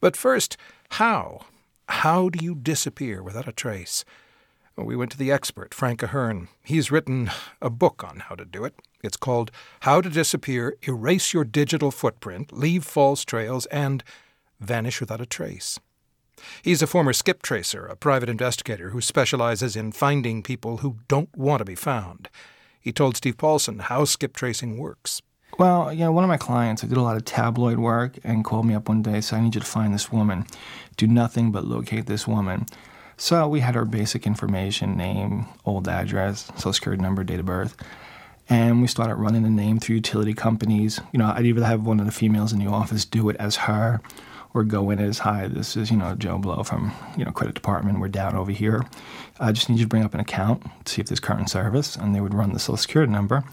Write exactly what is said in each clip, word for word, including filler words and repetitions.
But first, how? How do you disappear without a trace? Well, we went to the expert, Frank Ahern. He's written a book on how to do it. It's called How to Disappear, Erase Your Digital Footprint, Leave False Trails, and Vanish Without a Trace. He's a former skip tracer, a private investigator who specializes in finding people who don't want to be found. He told Steve Paulson how skip tracing works. Well, you know, one of my clients, I did a lot of tabloid work, and called me up one day and said, I need you to find this woman. Do nothing but locate this woman. So we had her basic information, name, old address, social security number, date of birth. And we started running the name through utility companies. You know, I'd either have one of the females in the office do it as her, or go in as, hi, this is, you know, Joe Blow from, you know, credit department. We're down over here. I just need you to bring up an account, see if there's current service. And they would run the social security number.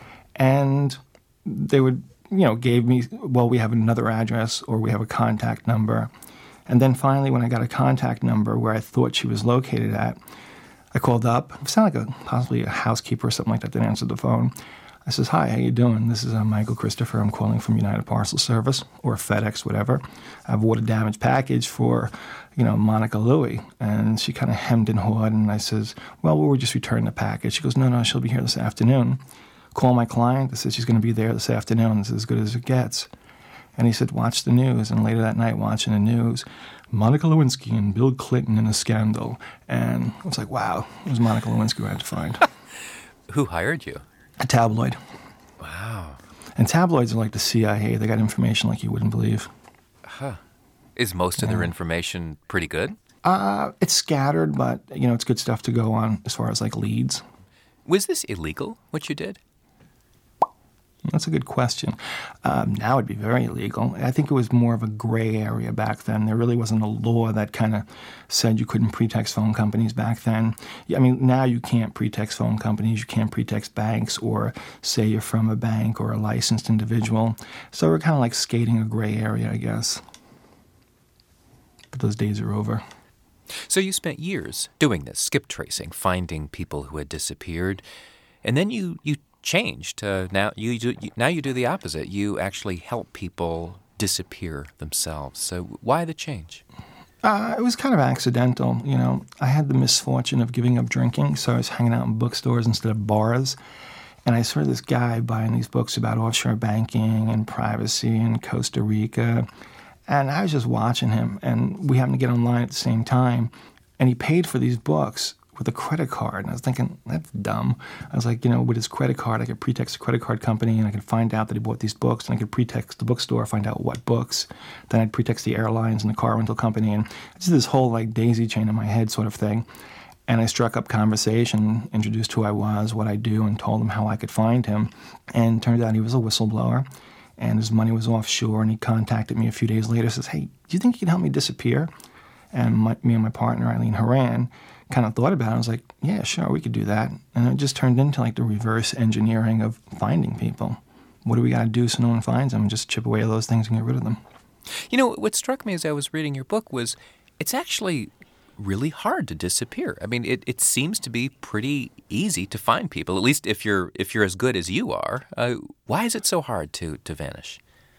And they would, you know, gave me, well, we have another address or we have a contact number. And then finally, when I got a contact number where I thought she was located at, I called up. It sounded like a, possibly a housekeeper or something like that that answered the phone. I says, hi, how you doing? This is uh, Michael Christopher. I'm calling from United Parcel Service or FedEx, whatever. I have a water damage package for, you know, Monica Louie. And she kind of hemmed and hawed, and I says, well, we were just returning the package. She goes, no, no, she'll be here this afternoon. Call my client. I said, she's going to be there this afternoon. It's as good as it gets. And he said, watch the news. And later that night, watching the news, Monica Lewinsky and Bill Clinton in a scandal. And I was like, wow, it was Monica Lewinsky who I had to find. Who hired you? A tabloid. Wow. And tabloids are like the C I A. They got information like you wouldn't believe. Huh. Is most of Yeah. their information pretty good? Uh, it's scattered, but, you know, it's good stuff to go on as far as, like, leads. Was this illegal, what you did? That's a good question. Um, now it'd be very illegal. I think it was more of a gray area back then. There really wasn't a law that kind of said you couldn't pretext phone companies back then. I mean, now you can't pretext phone companies. You can't pretext banks or say you're from a bank or a licensed individual. So we're kind of like skating a gray area, I guess. But those days are over. So you spent years doing this, skip tracing, finding people who had disappeared, and then you, you changed. Uh, now you do now you do the opposite. You actually help people disappear themselves. So why the change? Uh, it was kind of accidental. You know, I had the misfortune of giving up drinking, so I was hanging out in bookstores instead of bars. And I saw this guy buying these books about offshore banking and privacy in Costa Rica. And I was just watching him, and we happened to get online at the same time. And he paid for these books with a credit card. And I was thinking, that's dumb. I was like, you know, with his credit card, I could pretext a credit card company, and I could find out that he bought these books, and I could pretext the bookstore, find out what books. Then I'd pretext the airlines and the car rental company. And it's this whole, like, daisy chain in my head sort of thing. And I struck up conversation, introduced who I was, what I do, and told him how I could find him. And it turned out he was a whistleblower, and his money was offshore, and he contacted me a few days later, says, hey, do you think you can help me disappear? And my, me and my partner, Eileen Horan, kind of thought about it. I was like, yeah, sure, we could do that. And it just turned into like the reverse engineering of finding people. What do we got to do so no one finds them? Just chip away at those things and get rid of them. You know, what struck me as I was reading your book was it's actually really hard to disappear. I mean, it, it seems to be pretty easy to find people, at least if you're if you're as good as you are. Uh, why is it so hard to, to vanish?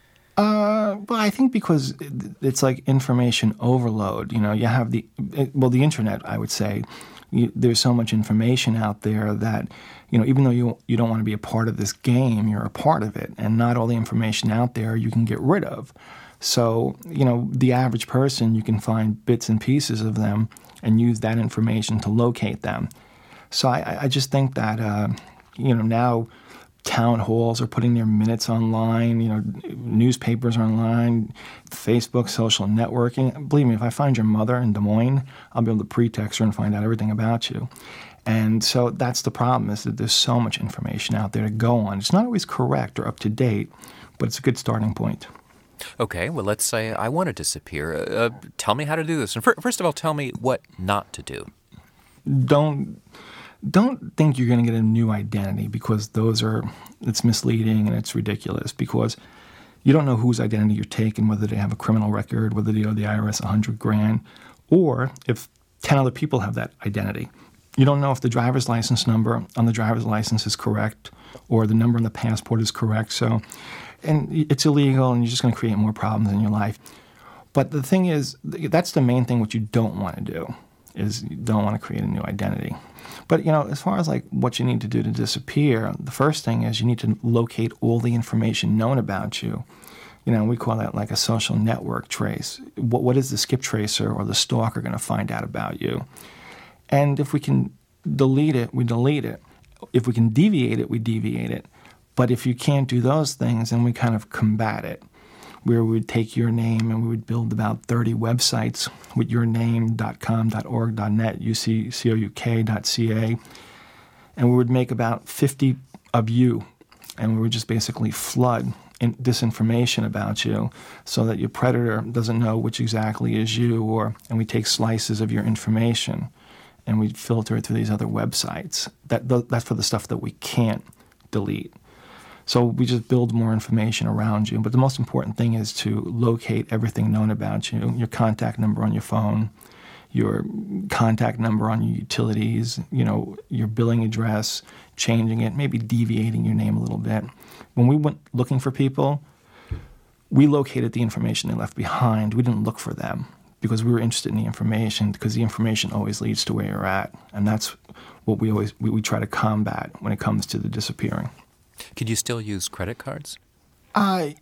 Uh, well, I think because it's like information overload. You know, you have the, well, the internet, I would say, you, there's so much information out there that, you know, even though you you don't want to be a part of this game, you're a part of it. And not all the information out there you can get rid of. So, you know, the average person, you can find bits and pieces of them and use that information to locate them. So I, I just think that, uh, you know, now town halls are putting their minutes online, you know, newspapers are online, Facebook, social networking. Believe me, if I find your mother in Des Moines, I'll be able to pretext her and find out everything about you. And so that's the problem, is that there's so much information out there to go on. It's not always correct or up to date, but it's a good starting point. Okay, well, let's say I want to disappear. Uh, tell me how to do this. And first of all, tell me what not to do. Don't... Don't think you're going to get a new identity, because those are, it's misleading and it's ridiculous, because you don't know whose identity you're taking, whether they have a criminal record, whether they owe the I R S a hundred grand, or if ten other people have that identity. You don't know if the driver's license number on the driver's license is correct or the number on the passport is correct. So, and it's illegal, and you're just going to create more problems in your life. But the thing is, that's the main thing what you don't want to do, is you don't want to create a new identity. But, you know, as far as like what you need to do to disappear, the first thing is you need to locate all the information known about you. You know, we call that like a social network trace. What, what is the skip tracer or the stalker going to find out about you? And if we can delete it, we delete it. If we can deviate it, we deviate it. But if you can't do those things, then we kind of combat it, where we would take your name and we would build about thirty websites with your name dot com dot org dot net, U C C O U K dot C A, and we would make about fifty of you, and we would just basically flood in disinformation about you so that your predator doesn't know which exactly is you, or and we take slices of your information and we filter it through these other websites. That That's for the stuff that we can't delete. So we just build more information around you. But the most important thing is to locate everything known about you, your contact number on your phone, your contact number on your utilities, you know, your billing address, changing it, maybe deviating your name a little bit. When we went looking for people, we located the information they left behind. We didn't look for them because we were interested in the information, because the information always leads to where you're at. And that's what we always we, we try to combat when it comes to the disappearing. Could you still use credit cards? I,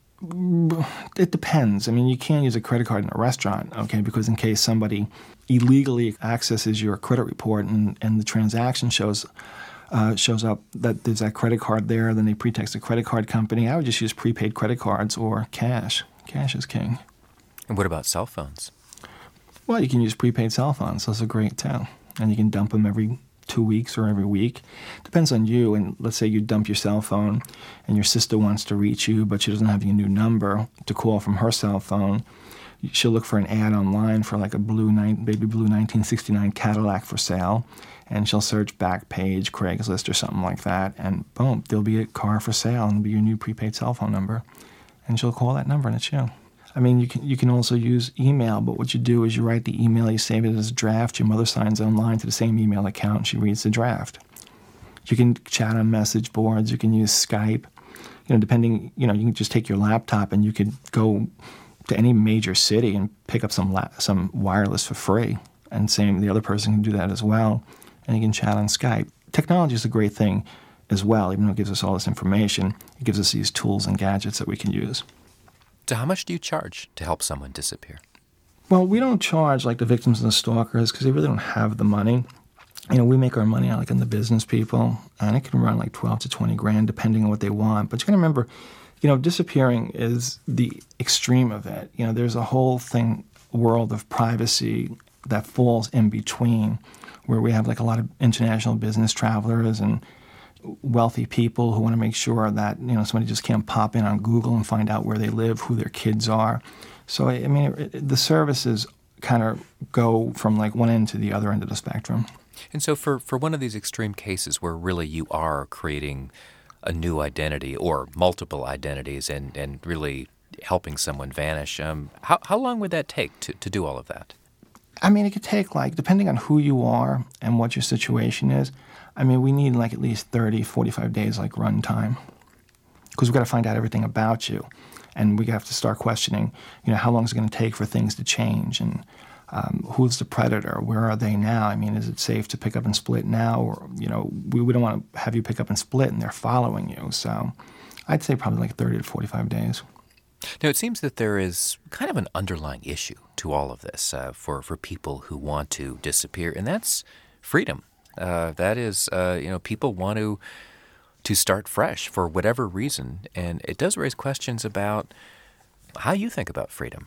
it depends. I mean, you can't use a credit card in a restaurant, okay, because in case somebody illegally accesses your credit report and, and the transaction shows uh, shows up that there's that credit card there, then they pretext a credit card company. I would just use prepaid credit cards or cash. Cash is king. And what about cell phones? Well, you can use prepaid cell phones. Those are great, too. And you can dump them every two weeks or every week. Depends on you. And let's say you dump your cell phone and your sister wants to reach you, but she doesn't have your new number to call from her cell phone. She'll look for an ad online for like a blue baby blue nineteen sixty-nine Cadillac for sale, and she'll search Backpage, Craigslist, or something like that, and boom, there'll be a car for sale, and it'll be your new prepaid cell phone number, and she'll call that number, and it's you. I mean, you can you can also use email, but what you do is you write the email, you save it as a draft, your mother signs online to the same email account, and she reads the draft. You can chat on message boards, you can use Skype, you know, depending, you know, you can just take your laptop and you could go to any major city and pick up some la- some wireless for free, and same, the other person can do that as well, and you can chat on Skype. Technology is a great thing as well, even though it gives us all this information, it gives us these tools and gadgets that we can use. So how much do you charge to help someone disappear? Well, we don't charge like the victims and the stalkers because they really don't have the money. You know, we make our money out like on the business people, and it can run like twelve to twenty grand depending on what they want. But you got to remember, you know, disappearing is the extreme of it. You know, there's a whole thing, world of privacy that falls in between, where we have like a lot of international business travelers and wealthy people who want to make sure that, you know, somebody just can't pop in on Google and find out where they live, who their kids are. So, I mean, it, it, the services kind of go from like one end to the other end of the spectrum. And so for, for one of these extreme cases where really you are creating a new identity or multiple identities and, and really helping someone vanish, um, how, how long would that take to, to do all of that? I mean, it could take, like, depending on who you are and what your situation is, I mean, we need, like, at least thirty, forty-five days, like, run time. Because we've got to find out everything about you. And we have to start questioning, you know, how long is it going to take for things to change? And um, who's the predator? Where are they now? I mean, is it safe to pick up and split now? Or, you know, we, we don't want to have you pick up and split and they're following you. So I'd say probably like thirty to forty-five days. Now, it seems that there is kind of an underlying issue to all of this uh, for, for people who want to disappear, and that's freedom. Uh, that is, uh, you know, people want to to start fresh for whatever reason, and it does raise questions about how you think about freedom.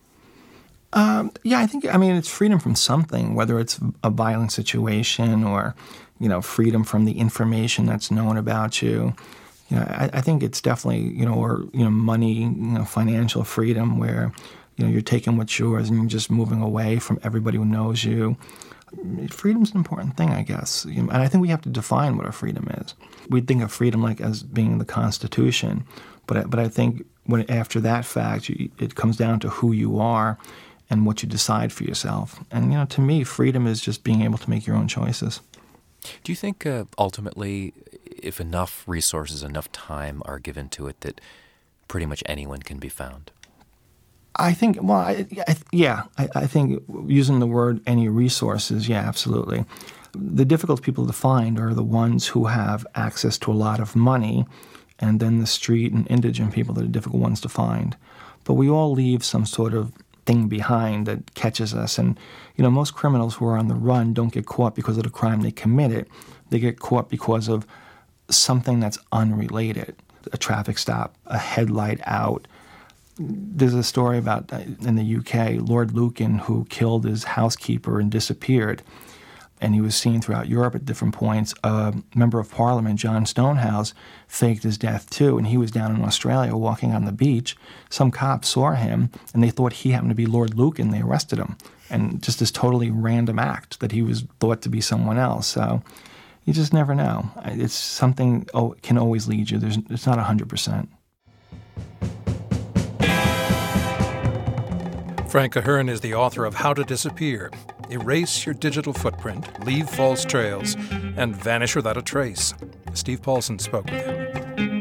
Um, yeah, I think, I mean, it's freedom from something, whether it's a violent situation or, you know, freedom from the information that's known about you. You know, I, I think it's definitely, you know, or, you know, money, you know, financial freedom where, you know, you're taking what's yours and you're just moving away from everybody who knows you. Freedom's an important thing, I guess. And I think we have to define what our freedom is. We think of freedom like as being the Constitution, but I, but I think when after that fact, you, it comes down to who you are and what you decide for yourself. And, you know, to me, freedom is just being able to make your own choices. Do you think uh, ultimately, if enough resources, enough time are given to it, that pretty much anyone can be found? I think, well, I, I, yeah, I, I think using the word any resources, yeah, absolutely. The difficult people to find are the ones who have access to a lot of money, and then the street and indigent people that are difficult ones to find. But we all leave some sort of thing behind that catches us. And, you know, most criminals who are on the run don't get caught because of the crime they committed. They get caught because of something that's unrelated. A traffic stop, a headlight out. There's a story about, uh, in the U K, Lord Lucan, who killed his housekeeper and disappeared. And he was seen throughout Europe at different points. A member of Parliament, John Stonehouse, faked his death too, and he was down in Australia walking on the beach. Some cops saw him, and they thought he happened to be Lord Lucan. They arrested him. And just this totally random act that he was thought to be someone else. So you just never know. It's something oh, can always lead you. There's, it's not one hundred percent. Frank Ahern is the author of How to Disappear. Erase your digital footprint, leave false trails, and vanish without a trace. Steve Paulson spoke with him.